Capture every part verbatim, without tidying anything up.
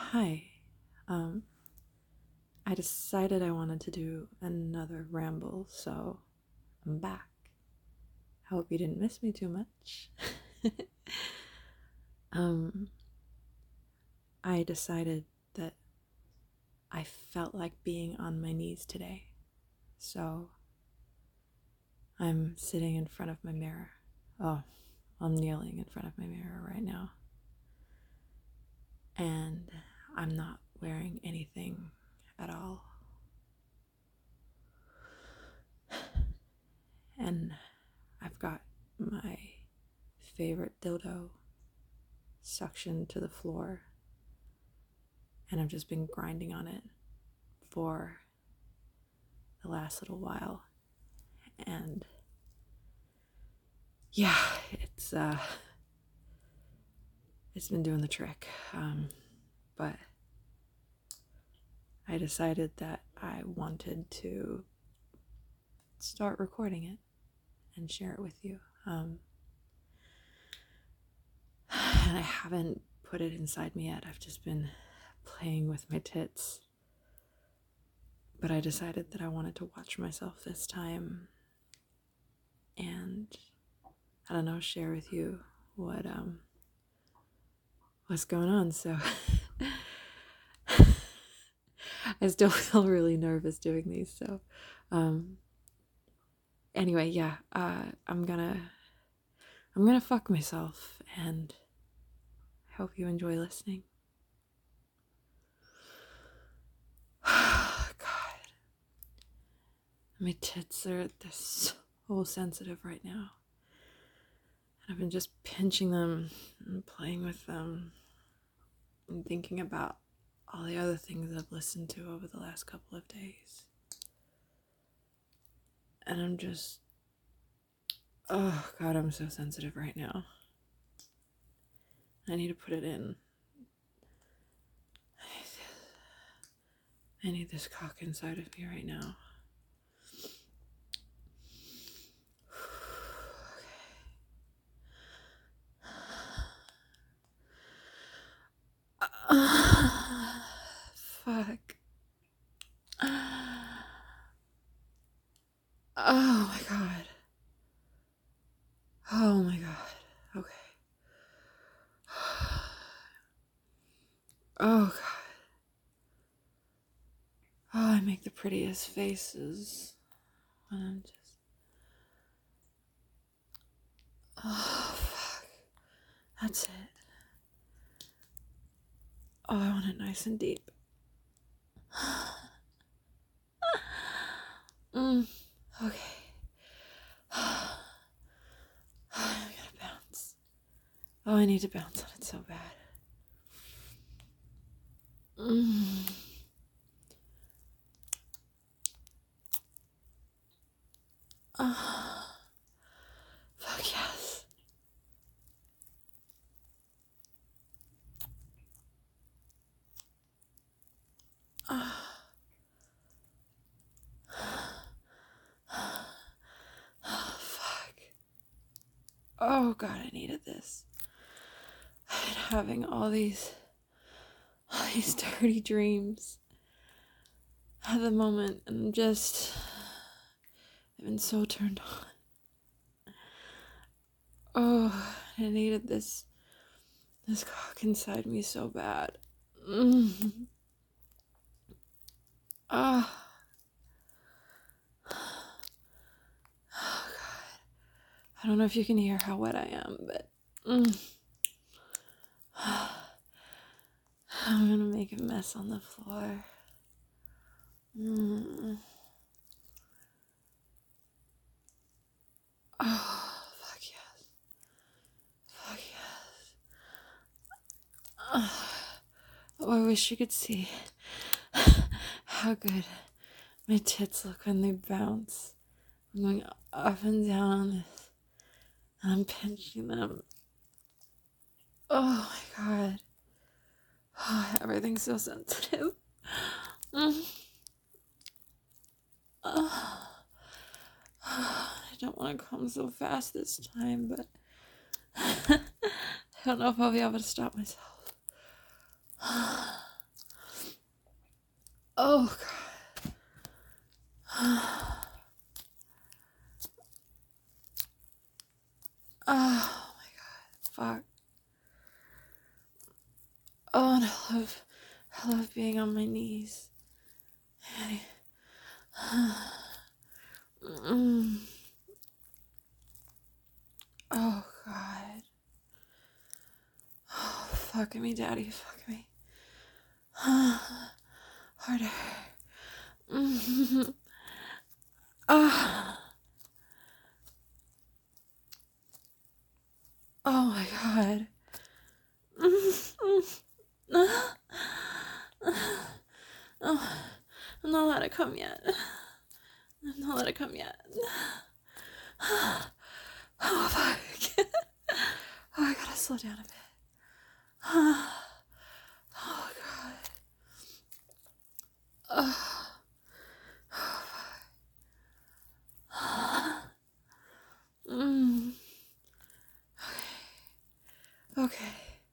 Hi. Um, I decided I wanted to do another ramble, so I'm back. I hope you didn't miss me too much. um, I decided that I felt like being on my knees today, so I'm sitting in front of my mirror. Oh, I'm kneeling in front of my mirror right now. And I'm not wearing anything at all. And I've got my favorite dildo suction to the floor, and I've just been grinding on it for the last little while. And yeah, it's uh it's been doing the trick. Um but I decided that I wanted to start recording it and share it with you. Um and I haven't put it inside me yet. I've just been playing with my tits. But I decided that I wanted to watch myself this time and, I don't know, share with you what um what's going on. So I still feel really nervous doing these. So um anyway, yeah, uh I'm gonna I'm gonna fuck myself, and I hope you enjoy listening. God, my tits are they're so sensitive right now. And I've been just pinching them and playing with them and thinking about all the other things I've listened to over the last couple of days. And I'm just, oh God, I'm so sensitive right now. I need to put it in. I need this cock inside of me right now. Uh, fuck. Oh my God. Oh my God. Okay. Oh God. Oh, I make the prettiest faces when I'm just. Oh fuck. That's it. Oh, I want it nice and deep. mm, okay. I'm gonna bounce. Oh, I need to bounce on it so bad. Mm. Oh, fuck yes. Oh. Oh, fuck. Oh God, I needed this. I've been having all these, all these dirty dreams at the moment, and I'm just, I've been so turned on. Oh, I needed this, this cock inside me so bad. Mm. Oh. Oh God. I don't know if you can hear how wet I am, but mm. I'm gonna make a mess on the floor. Mm. Oh, fuck yes. Fuck yes. Oh, oh, I wish you could see how good my tits look when they bounce. I'm going up and down on this, and I'm pinching them. Oh my God. Oh, everything's so sensitive. Mm. Oh. I don't want to come so fast this time, but I don't know if I'll be able to stop myself. Oh, God. Oh, my God. Fuck. Oh, and I love, I love being on my knees. Mm. Oh, God. Oh, fuck me, Daddy. Fuck me. Harder. Mm. Ah. Oh, my God. Oh, I'm not allowed to come yet. I'm not allowed to come yet. Oh, fuck. Oh, I gotta slow down a bit. Oh, God. Oh, fuck. Mm. Okay. Okay.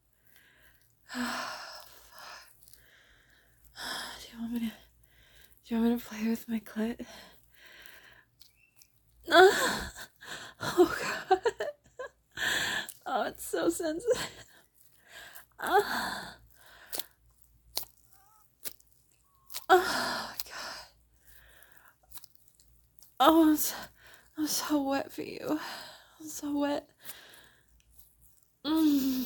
Do you want me to, do you want me to play with my clit? Oh, God. Oh, it's so sensitive. Oh, oh my God. Oh, I'm so, I'm so wet for you. I'm so wet. Mm.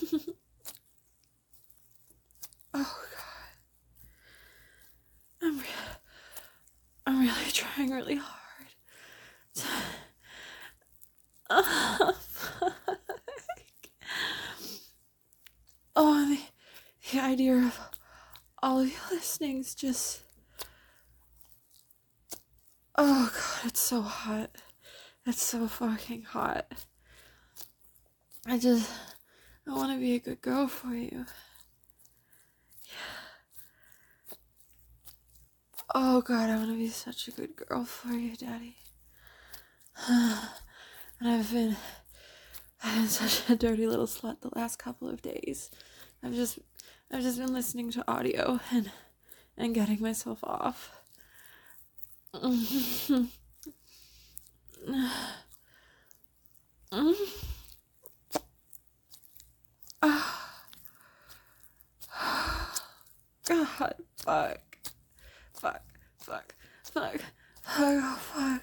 Oh, God. I'm, re- I'm really trying really hard to... Oh, fuck. Oh, the, the idea of all of you listening's just... Oh, God, it's so hot. It's so fucking hot. I just... I want to be a good girl for you. Oh, God, I want to be such a good girl for you, Daddy. And I've been... I've been such a dirty little slut the last couple of days. I've just... I've just been listening to audio and... and getting myself off. Mm. God, fuck. Fuck, fuck, fuck. Oh, fuck.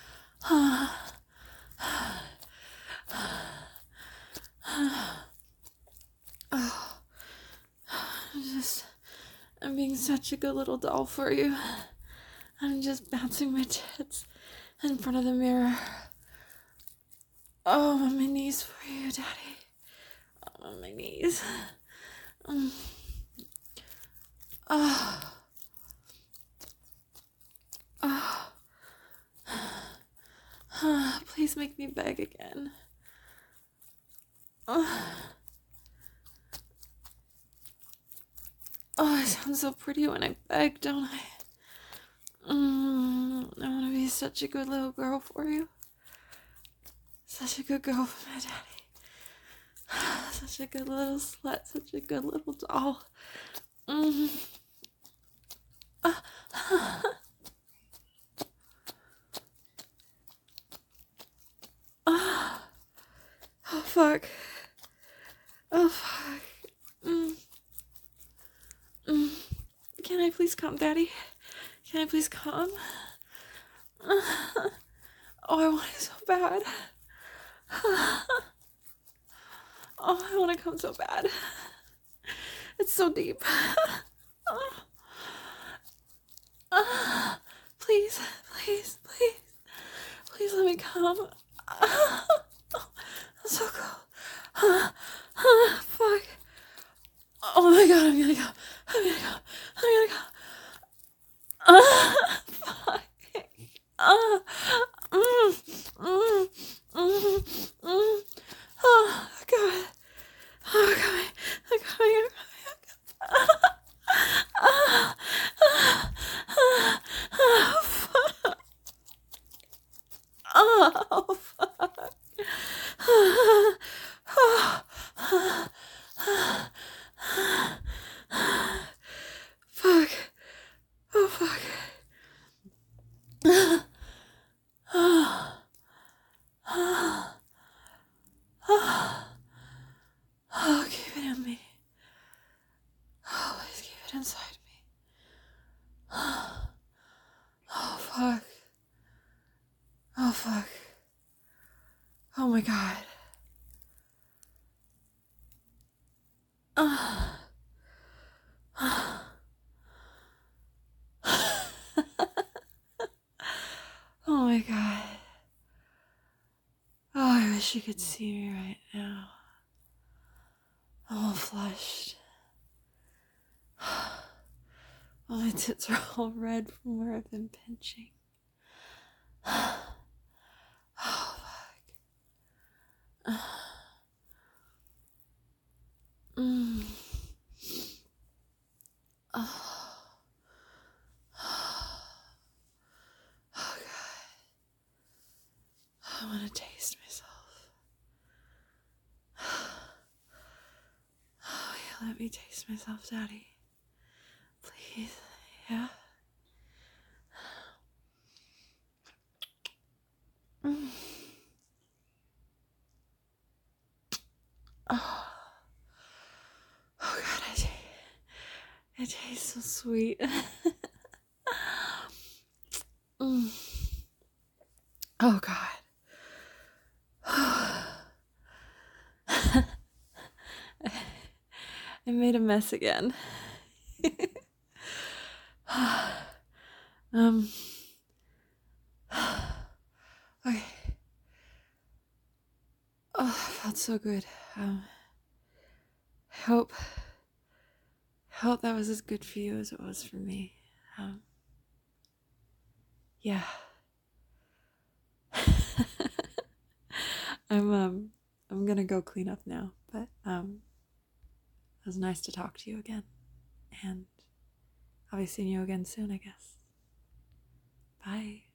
Oh, I'm just... I'm being such a good little doll for you. I'm just bouncing my tits in front of the mirror. Oh, I'm on my knees for you, Daddy. I'm on my knees. Mm. Oh. Oh. Please make me beg again. Oh. Oh, I sound so pretty when I beg, don't I? Mm, I want to be such a good little girl for you. Such a good girl for my daddy. Such a good little slut. Such a good little doll. Mm. Oh, fuck. Oh, fuck. Mm. Mm. Can I please come, Daddy? Can I please come? Oh, I want it so bad. Oh, I want to come so bad. It's so deep. Please, please, please. Please let me come. I'm so cold. Fuck. Oh my god, I'm gonna go. I'm gonna go. I'm gonna go. Uh, fuck. Uh, mm, mm, mm, mm. Oh, God. Oh, God. I'm coming. I'm coming. I'm coming. Oh, fuck. Oh, fuck. Fuck. my god. Uh. Oh my god. Oh, I wish you could see me right now. I'm all flushed. Oh, my tits are all red from where I've been pinching. Oh, fuck. Mm. Oh. Oh, God. I want to taste myself. Oh, yeah, let me taste myself, Daddy. Please. Yeah? Mm. Oh. Oh, God, I taste, it tastes so sweet. Mm. Oh, God. I made a mess again. um. Okay. Oh, that felt so good. Um. I hope. I hope that was as good for you as it was for me. Um. Yeah. I'm um. I'm gonna go clean up now, but um. It was nice to talk to you again, and I'll be seeing you again soon, I guess. Bye.